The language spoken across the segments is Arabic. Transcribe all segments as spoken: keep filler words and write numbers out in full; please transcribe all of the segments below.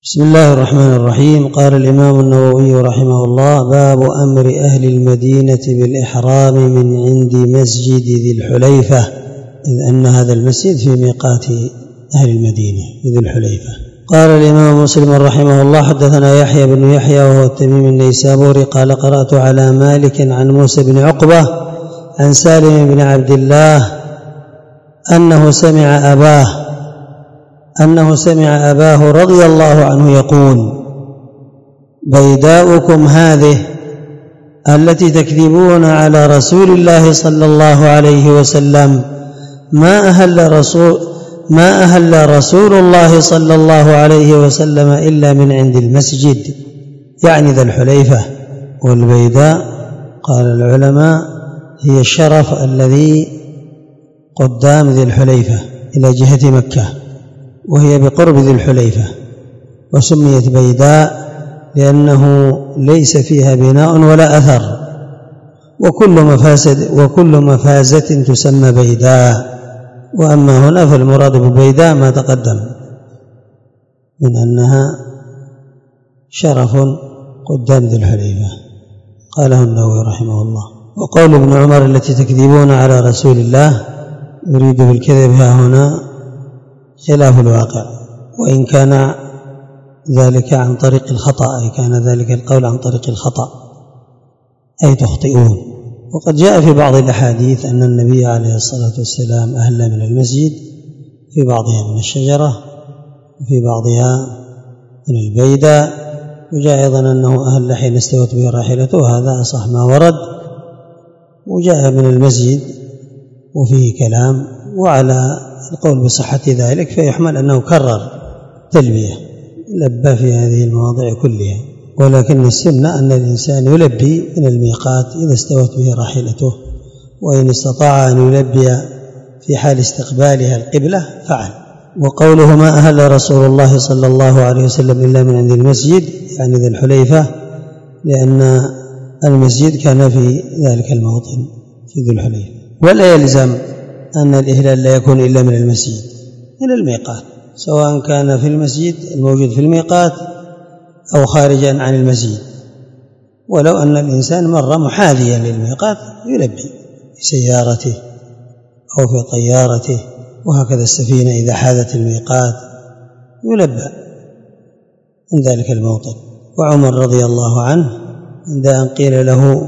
بسم الله الرحمن الرحيم. قال الإمام النووي رحمه الله: باب أمر أهل المدينة بالإحرام من عند مسجد ذي الحليفة، إذ أن هذا المسجد في ميقات أهل المدينة ذي الحليفة. قال الإمام مسلم رحمه الله: حدثنا يحيى بن يحيى وهو التميمي النيسابوري قال: قرأت على مالك عن موسى بن عقبة عن سالم بن عبد الله أنه سمع أباه أنه سمع أباه رضي الله عنه يقول: بيداؤكم هذه التي تكذبون على رسول الله صلى الله عليه وسلم ما أهل رسول ما أهل رسول الله صلى الله عليه وسلم إلا من عند المسجد، يعني ذا الحليفة. والبيداء قال العلماء هي الشرف الذي قدام ذي الحليفة إلى جهة مكة، وهي بقرب ذي الحليفة، وسميت بيداء لأنه ليس فيها بناء ولا أثر، وكل مفاسد وكل مفازة تسمى بيداء. وأما هنا فالمراد بالبيداء ما تقدم من أنها شرف قدام ذي الحليفة. قاله النووي رحمه الله. وقول ابن عمر: التي تكذبون على رسول الله، يريد بالكذب ها هنا خلاف الواقع، وإن كان ذلك عن طريق الخطأ، أي كان ذلك القول عن طريق الخطأ، أي تخطئون. وقد جاء في بعض الأحاديث أن النبي عليه الصلاة والسلام أهل من المسجد في بعضها من الشجرة وفي بعضها من البيداء، وجاء أيضا أنه أهل حين استوت به راحلته، وهذا أصح ما ورد. وجاء من المسجد وفيه كلام، وعلى القول بصحة ذلك فيحمل أنه كرر تلبية، لبى في هذه المواضع كلها. ولكن السنة أن الإنسان يلبي من الميقات إذا استوت به راحلته، وإن استطاع أن يلبي في حال استقبالها القبلة فعل. وقوله: ما أهل رسول الله صلى الله عليه وسلم إلا من عند المسجد، يعني ذي الحليفة، لأن المسجد كان في ذلك الموطن في ذي الحليفة. ولا يلزم أن الإهلال لا يكون إلا من المسجد، من الميقات، سواء كان في المسجد الموجود في الميقات أو خارجا عن المسجد. ولو أن الإنسان مر محاذيا للميقات يلبي في سيارته أو في طيارته، وهكذا السفينة إذا حاذت الميقات يلبى من ذلك الموطن. وعمر رضي الله عنه عند أن قيل له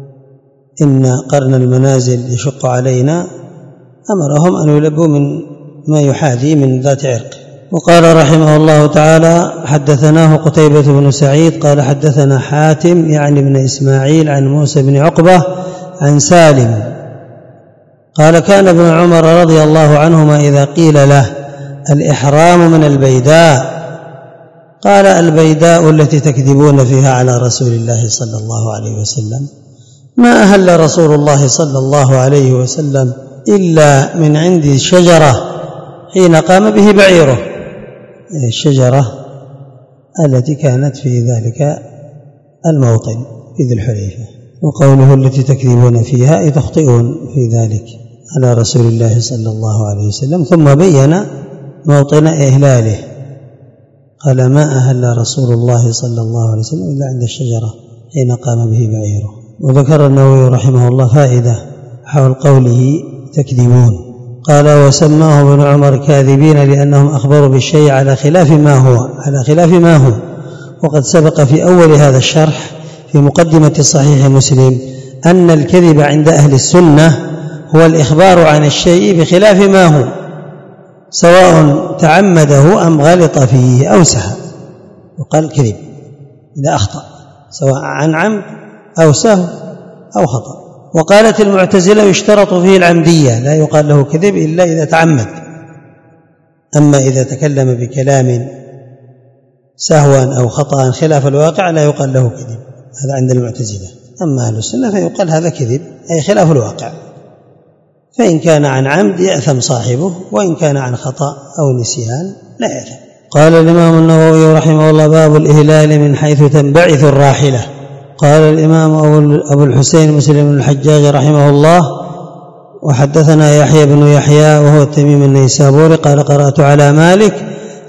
إن قرن المنازل يشق علينا، أمرهم أن يلبوا من ما يحاذي من ذات عرق. وقال رحمه الله تعالى: حدثناه قتيبة بن سعيد قال: حدثنا حاتم يعني بن إسماعيل عن موسى بن عقبة عن سالم قال: كان ابن عمر رضي الله عنهما إذا قيل له الإحرام من البيداء قال: البيداء التي تكذبون فيها على رسول الله صلى الله عليه وسلم ما أهل رسول الله صلى الله عليه وسلم إلا من عند شجرة حين قام به بعيره، الشجرة التي كانت في ذلك الموطن في ذي الحليفة. وقوله: التي تكذبون فيها، أي تخطئون في ذلك على رسول الله صلى الله عليه وسلم. ثم بين موطن إهلاله، قال: ما أهل رسول الله صلى الله عليه وسلم إلا عند الشجرة حين قام به بعيره. وذكر النووي رحمه الله فائدة حول قوله تكذبون، قال: وسماه ابن عمر كاذبين لأنهم أخبروا بالشيء على خلاف ما هو على خلاف ما هو وقد سبق في أول هذا الشرح في مقدمة صحيح مسلم أن الكذب عند أهل السنة هو الإخبار عن الشيء بخلاف ما هو، سواء تعمده أم غلط فيه أو سهى، وقال كذب إذا أخطأ، سواء عن عمد أو سهو أو خطأ. وقالت المعتزلة: يشترط فيه العمدية، لا يقال له كذب إلا إذا تعمد. أما إذا تكلم بكلام سهوا أو خطأ خلاف الواقع لا يقال له كذب، هذا عند المعتزلة. أما أهل السنة فيقال هذا كذب، أي خلاف الواقع، فإن كان عن عمد يأثم صاحبه، وإن كان عن خطأ أو نسيان لا يأثم. قال الإمام النووي رحمه الله: باب الإهلال من حيث تنبعث الراحلة. قال الإمام أبو الحسين مسلم بن الحجاج رحمه الله: وحدثنا يحيى بن يحيى وهو التميمي النيسابوري قال: قرأت على مالك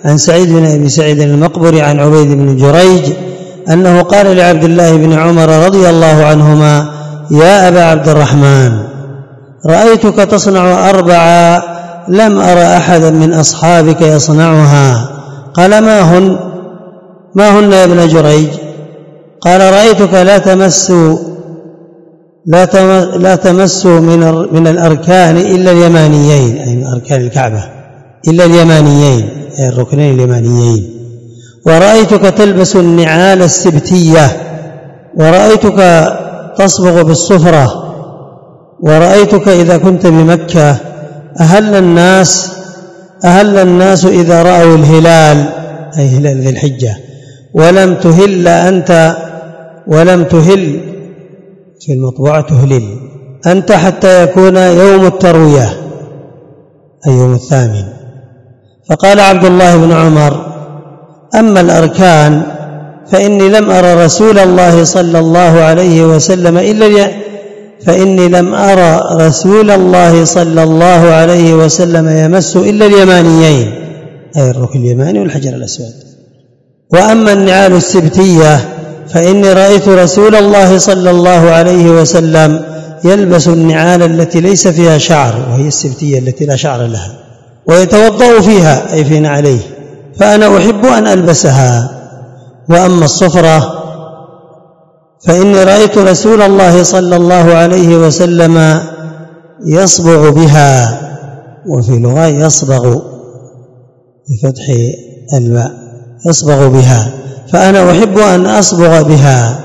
عن سعيد بن أبي سعيد المقبري عن عبيد بن جريج أنه قال لعبد الله بن عمر رضي الله عنهما: يا أبا عبد الرحمن، رأيتك تصنع أربعة لم أرى أحدا من أصحابك يصنعها. قال: ما هن ما هن يا ابن جريج؟ قال: رأيتك لا تمس لا لا تمس من من الأركان إلا اليمانيين، أي من أركان الكعبة إلا اليمانيين، أي الركنين اليمانيين. ورأيتك تلبس النعال السبتية، ورأيتك تصبغ بالصفرة، ورأيتك إذا كنت بمكة أهل الناس أهل الناس إذا رأوا الهلال، أي هلال ذي الحجة، ولم تهل أنت ولم تهل في المطبوعة تهلل أنت حتى يكون يوم التروية، أي يوم الثامن. فقال عبد الله بن عمر: أما الأركان فإني لم أرى رسول الله صلى الله عليه وسلم إلا فإني لم أرى رسول الله صلى الله عليه وسلم يمس إلا اليمانيين، أي الركن اليماني والحجر الأسود. وأما النعال السبتية فإني رأيت رسول الله صلى الله عليه وسلم يلبس النعال التي ليس فيها شعر، وهي السبتية التي لا شعر لها، ويتوضأ فيها، أي في نعليه، فأنا أحب أن ألبسها. وأما الصفرة فإني رأيت رسول الله صلى الله عليه وسلم يصبغ بها، وفي لغة يصبغ بفتح الماء، يصبغ بها، فأنا أحب أن أصبغ بها.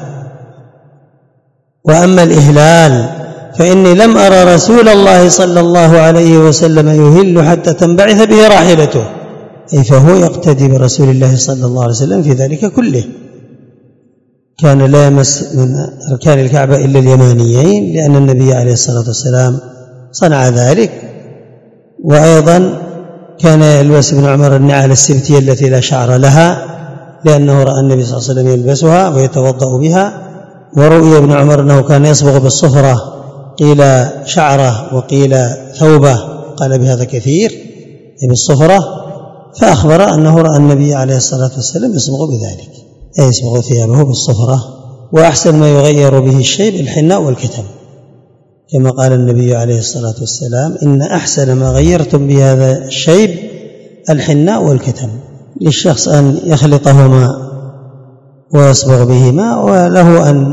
وأما الإهلال فإني لم أرى رسول الله صلى الله عليه وسلم يهل حتى تنبعث به راحلته، أي فهو يقتدي برسول الله صلى الله عليه وسلم في ذلك كله. كان لا يمس من أركان الكعبة إلا اليمانيين، لأن النبي عليه الصلاة والسلام صنع ذلك. وأيضا كان يلبس ابن عمر النعال السبتية التي لا شعر لها، لأنه رأى النبي صلى الله عليه وسلم يلبسها ويتوضأ بها. ورؤي ابن عمر أنه كان يصبغ بالصفرة، قيل شعره وقيل ثوبه، قال بهذا كثير بالصفرة، فأخبر أنه رأى النبي عليه الصلاة والسلام يصبغ بذلك، أي يصبغ ثيابه بالصفرة. وأحسن ما يغير به الشيب الحناء والكتم، كما قال النبي عليه الصلاة والسلام: إن أحسن ما غيرتم بهذا الشيب الحناء والكتم. للشخص أن يخلطهما ويصبغ بهما، وله أن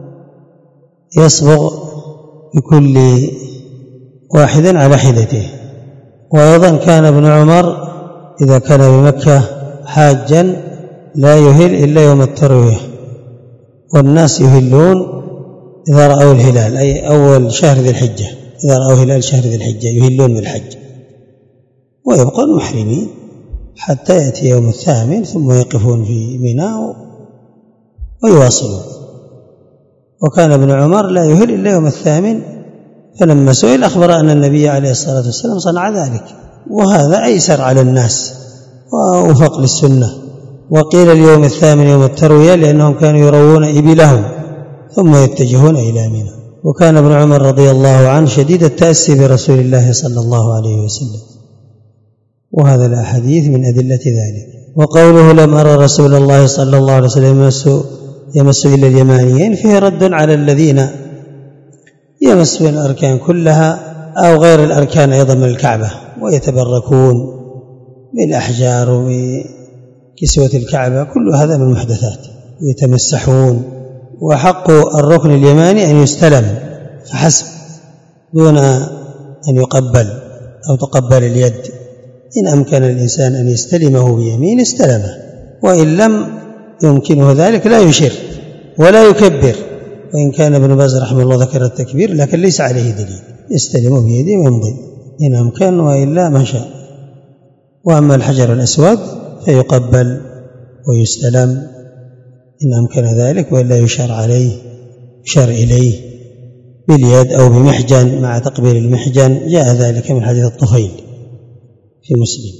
يصبغ بكل واحد على حدته. وأيضا كان ابن عمر إذا كان بمكة حاجا لا يهل إلا يوم التروية، والناس يهلون إذا رأوا الهلال، أي أول شهر ذي الحجة، إذا رأوا هلال شهر ذي الحجة يهلون بالحج، ويبقون محرمين حتى يأتي يوم الثامن، ثم يقفون في منى ويواصلون. وكان ابن عمر لا يهل إلا يوم الثامن، فلما سئل أخبر أن النبي عليه الصلاة والسلام صنع ذلك، وهذا أيسر على الناس وأوفق للسنة. وقيل اليوم الثامن يوم التروية لأنهم كانوا يروون إبلهم ثم يتجهون إلى منى. وكان ابن عمر رضي الله عنه شديد التأسي برسول الله صلى الله عليه وسلم، وهذا الأحاديث من أدلة ذلك. وقوله لم أرى رسول الله صلى الله عليه وسلم يمس, يمس إلى اليمانيين فيه رد على الذين يمسون الأركان كلها أو غير الأركان أيضا من الكعبة، ويتبركون بالأحجار وبكسوة الكعبة، كل هذا من المحدثات، يتمسحون. وحق الركن اليماني أن يستلم فحسب، دون أن يقبل أو تقبل اليد. إن أمكن الإنسان أن يستلمه بيمين استلمه، وإن لم يمكنه ذلك لا يشير ولا يكبر. وإن كان ابن باز رحمه الله ذكر التكبير لكن ليس عليه دليل، يستلمه بيده ويمضي إن أمكن، وإلا ما شاء. وأما الحجر الأسود فيقبل ويستلم إن أمكن ذلك، وإلا يشار عليه يشار إليه باليد أو بمحجن مع تقبيل المحجن، جاء ذلك من حديث الطفيل في مسلم.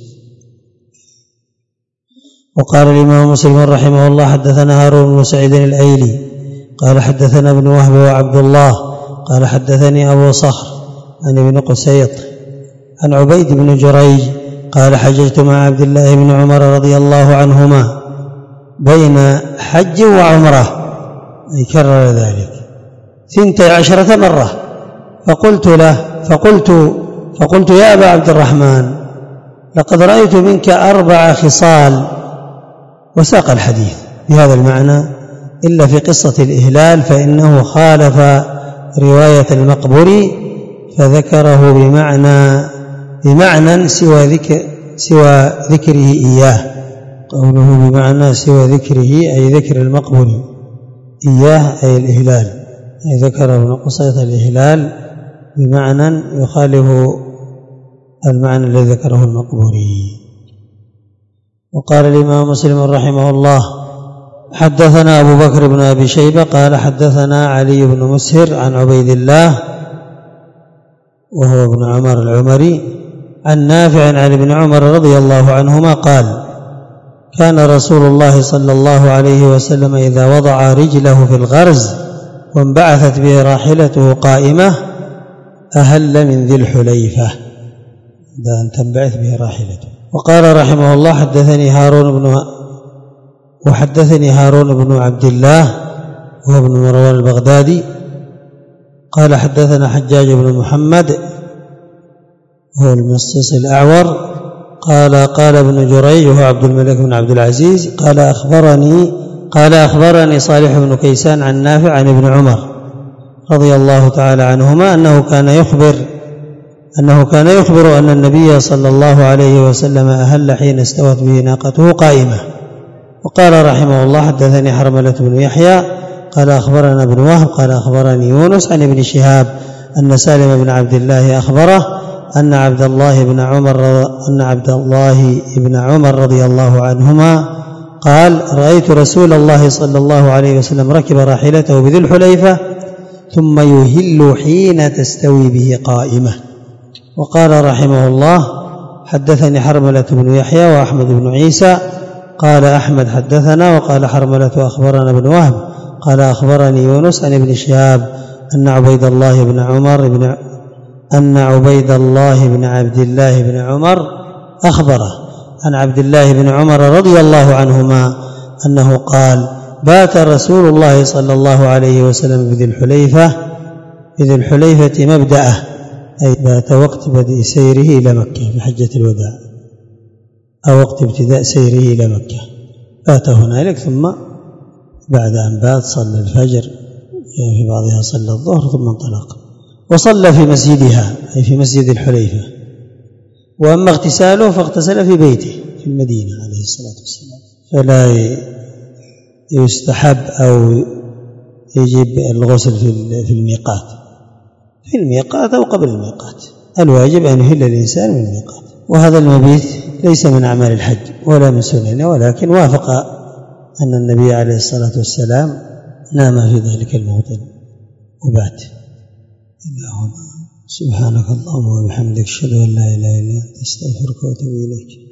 وقال الإمام مسلم رحمه الله: حدثنا هارون بن سعيد الأيلي قال حدثنا ابن وهب وعبد الله قال حدثني أبو صخر عن ابن قسيط عن عبيد بن جريج قال حججت مع عبد الله بن عمر رضي الله عنهما بين حج وعمرة، يكرر ذلك ثنتي عشرة مرة. فقلت له فقلت فقلت يا أبا عبد الرحمن لقد رأيت منك أربع خصال، وساق الحديث بهذا المعنى إلا في قصة الإهلال فإنه خالف رواية المقبري فذكره بمعنى بمعنى سوى ذكر سوى ذكره إياه. قوله بمعنى سوى ذكره أي ذكر المقبري، إياه أي الإهلال، أي ذكره من قصة الإهلال بمعنى يخالف المعنى الذي ذكره المقبري. وقال الإمام مسلم رحمه الله حدثنا أبو بكر بن أبي شيبة قال حدثنا علي بن مسهر عن عبيد الله وهو ابن عمر العمري عن نافع عن ابن عمر رضي الله عنهما قال كان رسول الله صلى الله عليه وسلم إذا وضع رجله في الغرز وانبعثت به راحلته قائمة أهل من ذي الحليفة، إذا أن تنبعث به راحلته. وقال رحمه الله حدثني هارون بن وحدثني هارون بن عبد الله وهو ابن مروان البغدادي قال حدثنا حجاج بن محمد وهو المصيص الأعور قال قال ابن جريج وهو عبد الملك بن عبد العزيز قال أخبرني قال أخبرني صالح بن كيسان عن نافع عن ابن عمر رضي الله تعالى عنهما أنه كان يخبر أنه كان يخبر أن النبي صلى الله عليه وسلم أهل حين استوت به ناقته قائمة. وقال رحمه الله حدثني حرملة بن يحيى قال أخبرنا ابن وهب قال أخبرني يونس عن ابن شهاب أن سالم بن عبد الله أخبره أن عبد الله بن عمر أن عبد الله بن عمر رضي الله عنهما قال رأيت رسول الله صلى الله عليه وسلم ركب راحلته بذي الحليفة ثم يهل حين تستوي به قائمة. وقال رحمه الله حدثني حرملة بن يحيى وأحمد بن عيسى قال أحمد حدثنا وقال حرملة أخبرنا ابن وهب قال أخبرني يونس عن ابن شهاب أن عبيد الله بن عمر بن أن عبيد الله بن عبد الله بن عمر أخبره عن عبد الله بن عمر رضي الله عنهما أنه قال بات رسول الله صلى الله عليه وسلم بذي الحليفة بذي الحليفة مبدأه، أي بات وقت بدء سيره إلى مكة بحجة الوداع أو وقت ابتداء سيره إلى مكة، بات هنالك ثم بعد أن بات صلى الفجر في بعضها صلى الظهر ثم انطلق وصلى في مسجدها أي في مسجد الحليفة. وأما اغتساله فاغتسل في بيته في المدينة عليه الصلاة والسلام، فلا يستحب أو يجب الغسل في الميقات في الميقات أو قبل الميقات، الواجب أن يهل الإنسان من الميقات. وهذا المبيت ليس من أعمال الحج ولا من سننه، ولكن وافق أن النبي عليه الصلاة والسلام نام في ذلك الموطن وبات. إلى هنا سبحانك اللهم وبحمدك أشهد أن لا إله إلا أنت أستغفرك وأتوب إليك.